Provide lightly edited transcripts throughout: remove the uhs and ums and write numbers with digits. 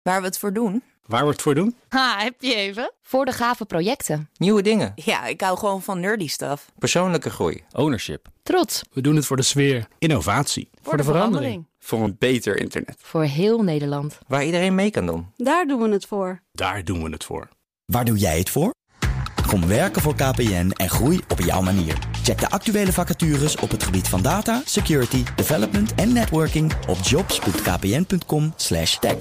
Waar we het voor doen? Waar we het voor doen? Ha, heb je even? Voor de gave projecten. Nieuwe dingen. Ja, ik hou gewoon van nerdy stuff. Persoonlijke groei. Ownership. Trots. We doen het voor de sfeer. Innovatie. Voor de verandering. Voor een beter internet. Voor heel Nederland. Waar iedereen mee kan doen. Daar doen we het voor. Daar doen we het voor. Waar doe jij het voor? Kom werken voor KPN en groei op jouw manier. Check de actuele vacatures op het gebied van data, security, development en networking op jobs.kpn.com/tech.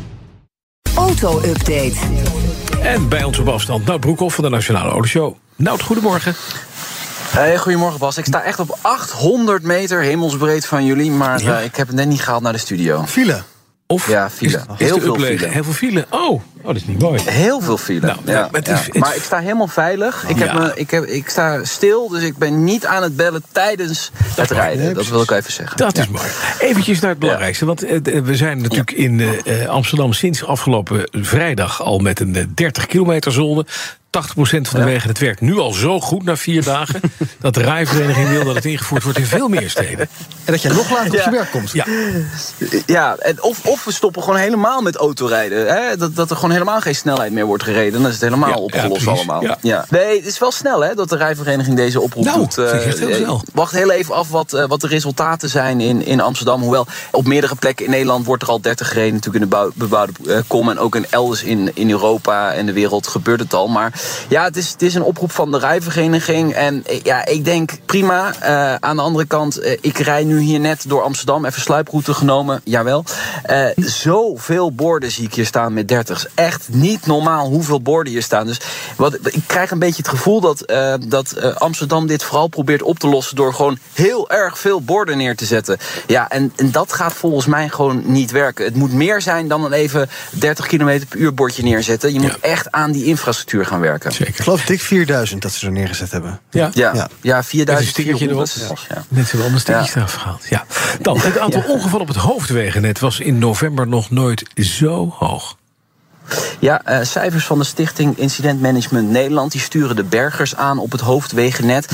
Auto-update. En bij ons op afstand Nout Broekhoff van de Nationale Autoshow. Nout, goedemorgen. Hey, goedemorgen Bas. Ik sta echt op 800 meter hemelsbreed van jullie, maar ik heb het net niet gehaald naar de studio. File? Ja, file. Heel veel file. Heel veel file. Oh, dat is niet mooi. Heel veel file. Nou, maar ik sta helemaal veilig. Ik sta stil, dus ik ben niet aan het bellen tijdens het rijden. Dat wil ik even zeggen. Dat is mooi. Eventjes naar het belangrijkste. Want we zijn natuurlijk in Amsterdam sinds afgelopen vrijdag al met een 30 kilometer zone. 80% van de wegen, het werkt nu al zo goed na 4 dagen... dat de rijvereniging wil dat het ingevoerd wordt in veel meer steden. En dat je nog later op je werk komt. Ja, of we stoppen gewoon helemaal met autorijden. Hè? Dat er gewoon helemaal geen snelheid meer wordt gereden. Dan is het helemaal opgelost allemaal. Ja. Nee, het is wel snel hè, dat de rijvereniging deze oproep doet. Vind ik echt heel snel. Wacht heel even af wat de resultaten zijn in Amsterdam. Hoewel op meerdere plekken in Nederland wordt er al 30 gereden. Natuurlijk in de bebouwde kom. En ook elders in Europa en de wereld gebeurt het al. Maar ja, het is een oproep van de rijvereniging. En ja, ik denk prima. Aan de andere kant, ik rij nu hier net door Amsterdam. Even sluiproute genomen, jawel. Zoveel borden zie ik hier staan met 30. Echt niet normaal hoeveel borden hier staan. Dus ik krijg een beetje het gevoel dat Amsterdam dit vooral probeert op te lossen door gewoon heel erg veel borden neer te zetten. Ja, en dat gaat volgens mij gewoon niet werken. Het moet meer zijn dan een even 30 km per uur bordje neerzetten. Je moet echt aan die infrastructuur gaan werken. Zeker. Ik geloof dik 4000 dat ze er neergezet hebben. Ja, 4400. Net zo wel een stukje straf gehaald. Ja. Dan, het aantal ongevallen op het hoofdwegennet was in november nog nooit zo hoog. Ja, cijfers van de Stichting Incident Management Nederland die sturen de bergers aan op het hoofdwegennet.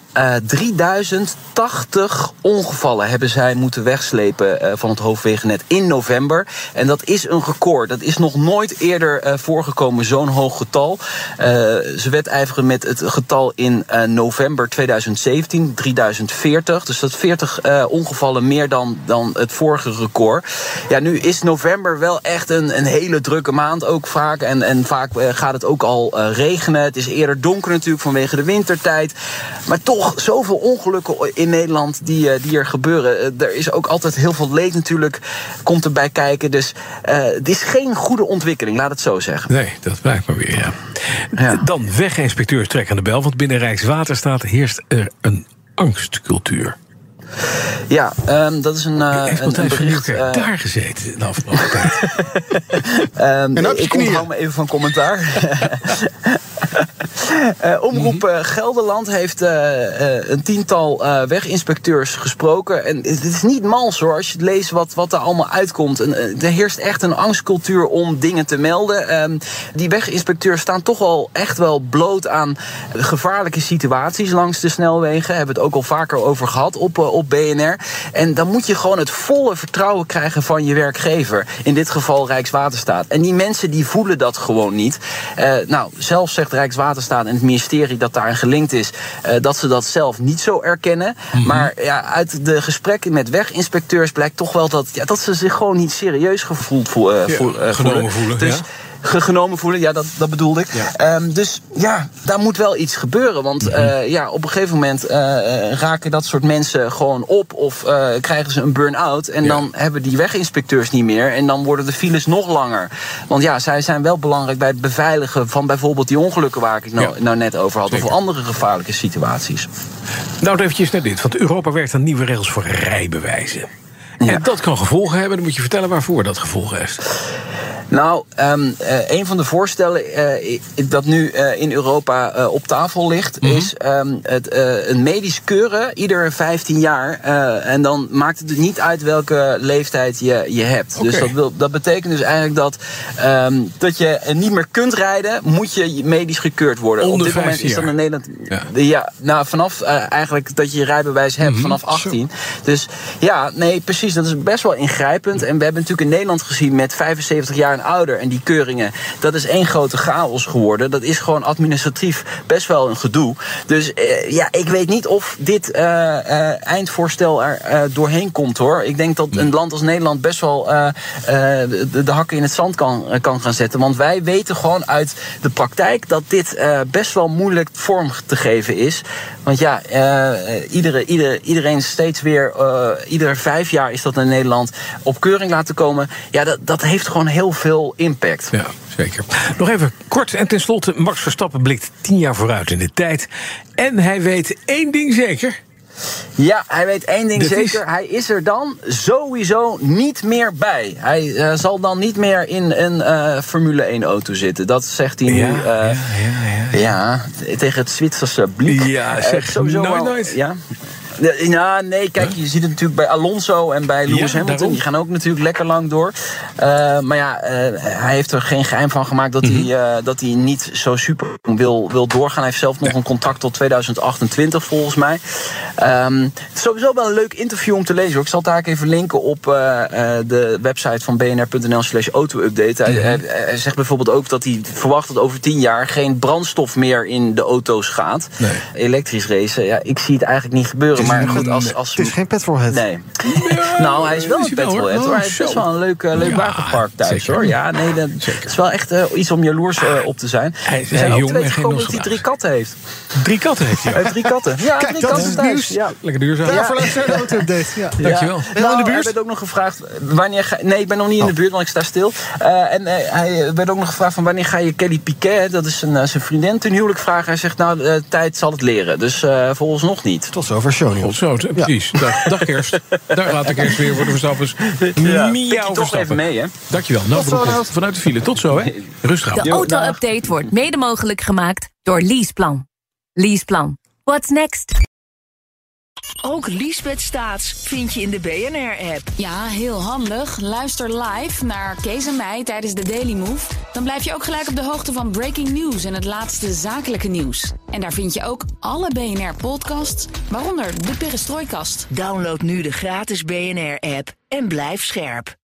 3080 ongevallen hebben zij moeten wegslepen van het hoofdwegennet in november. En dat is een record. Dat is nog nooit eerder voorgekomen, zo'n hoog getal. Ze wedijveren met het getal in november 2017, 3040. Dus dat 40 ongevallen meer dan het vorige record. Ja, nu is november wel echt een hele drukke maand ook vaak. En vaak gaat het ook al regenen. Het is eerder donker natuurlijk vanwege de wintertijd. Maar toch zoveel ongelukken in Nederland die er gebeuren. Er is ook altijd heel veel leed natuurlijk, komt erbij kijken. Dus het is geen goede ontwikkeling, laat het zo zeggen. Nee, dat blijkt maar weer, ja. Dan weginspecteurs trekken aan de bel, want binnen Rijkswaterstaat heerst er een angstcultuur. Ja, dat is een bericht. Daar gezeten de afgelopen tijd. Ik onthoud me even van commentaar. Omroep Gelderland heeft een tiental weginspecteurs gesproken. En het is niet mals hoor, als je leest wat er allemaal uitkomt. Er heerst echt een angstcultuur om dingen te melden. Die weginspecteurs staan toch al echt wel bloot aan gevaarlijke situaties langs de snelwegen. Hebben we het ook al vaker over gehad op BNR. En dan moet je gewoon het volle vertrouwen krijgen van je werkgever. In dit geval Rijkswaterstaat. En die mensen die voelen dat gewoon niet. Zelf zegt Rijkswaterstaat en het ministerie dat daar gelinkt is, dat ze dat zelf niet zo erkennen. Mm-hmm. Maar ja, uit de gesprekken met weginspecteurs blijkt toch wel dat ze zich gewoon niet serieus voelen. Dus genomen voelen, ja, dat bedoelde ik. Ja. Dus ja, daar moet wel iets gebeuren. Want op een gegeven moment raken dat soort mensen gewoon op of krijgen ze een burn-out. En dan hebben die weginspecteurs niet meer. En dan worden de files nog langer. Want ja, zij zijn wel belangrijk bij het beveiligen van bijvoorbeeld die ongelukken waar ik het nou net over had. Zeker. Of andere gevaarlijke situaties. Nou, eventjes naar dit. Want Europa werkt aan nieuwe regels voor rijbewijzen. Ja. En dat kan gevolgen hebben. Dan moet je vertellen waarvoor dat gevolgen heeft. Nou, een van de voorstellen dat nu in Europa op tafel ligt, is een medisch keuren ieder 15 jaar. En dan maakt het dus niet uit welke leeftijd je hebt. Okay. Dus dat betekent dus eigenlijk dat je niet meer kunt rijden, moet je medisch gekeurd worden. Onder op dit moment is dat in Nederland. Vanaf eigenlijk dat je rijbewijs hebt, vanaf 18. Zo. Dus ja, nee, precies. precies. Dat is best wel ingrijpend. En we hebben natuurlijk in Nederland gezien met 75 jaar en ouder en die keuringen. Dat is één grote chaos geworden. Dat is gewoon administratief best wel een gedoe. Dus ik weet niet of dit eindvoorstel er doorheen komt, hoor. Ik denk dat een land als Nederland best wel de hakken in het zand kan gaan zetten. Want wij weten gewoon uit de praktijk dat dit best wel moeilijk vorm te geven is. Want ja, iedereen steeds weer, iedere 5 jaar is dat in Nederland op keuring laten komen. Ja, dat heeft gewoon heel veel impact. Ja, zeker. Nog even kort en tenslotte. Max Verstappen blikt 10 jaar vooruit in de tijd. En hij weet 1 ding zeker. Ja, hij weet 1 ding zeker. Hij is er dan sowieso niet meer bij. Hij zal dan niet meer in een Formule 1 auto zitten. Dat zegt hij nu. Ja, tegen het Zwitserse blik. Ja, zeg sowieso nooit. Ja. Ja, nee, kijk, je ziet het natuurlijk bij Alonso en bij Lewis Hamilton. Daarom. Die gaan ook natuurlijk lekker lang door. Maar ja, hij heeft er geen geheim van gemaakt dat hij niet zo super wil doorgaan. Hij heeft zelf nog een contract tot 2028, volgens mij. Het is sowieso wel een leuk interview om te lezen, hoor. Ik zal het daar even linken op de website van bnr.nl/auto-update. Hij zegt bijvoorbeeld ook dat hij verwacht dat over 10 jaar geen brandstof meer in de auto's gaat. Nee. Elektrisch racen, ja, ik zie het eigenlijk niet gebeuren. Maar goed, als het is geen petrolhead. Nee. Nou, hij is wel een petrolhead, hoor. Hij heeft best wel een leuk wagenpark thuis, zeker. Hoor. Ja, nee, dat is wel echt iets om jaloers op te zijn. Hij is ook jong te weten en gekomen geen dat hij 3 katten heeft. 3 katten heeft hij? Hij heeft 3 katten. Ja, kijk, 3 dat katten is thuis. nieuws. Ja. Lekker duurzaam. Daarvoor luister je de auto-update. Ja. Dankjewel. Nou, in de buurt? Hij werd ook nog gevraagd wanneer ga... Nee, ik ben nog niet in de buurt, want ik sta stil. Hij werd ook nog gevraagd van wanneer ga je Kelly Piquet, dat is zijn vriendin, ten huwelijk vragen. Hij zegt, nou, tijd zal het leren. Dus volgens nog niet. Tot zover show nieuws. Precies. Dag Kerst. Daar gaat de kerst weer voor de Verstappers. Miauw toch even mee, hè? Dankjewel. Nou, vanuit de file. Tot zo, hè? Rustig aan. De auto-update wordt mede mogelijk gemaakt door Leaseplan. Leaseplan. What's next? Ook Liesbeth Staats vind je in de BNR-app. Ja, heel handig. Luister live naar Kees en mij tijdens de Daily Move. Dan blijf je ook gelijk op de hoogte van breaking news en het laatste zakelijke nieuws. En daar vind je ook alle BNR-podcasts, waaronder de Perestrooikast. Download nu de gratis BNR-app en blijf scherp.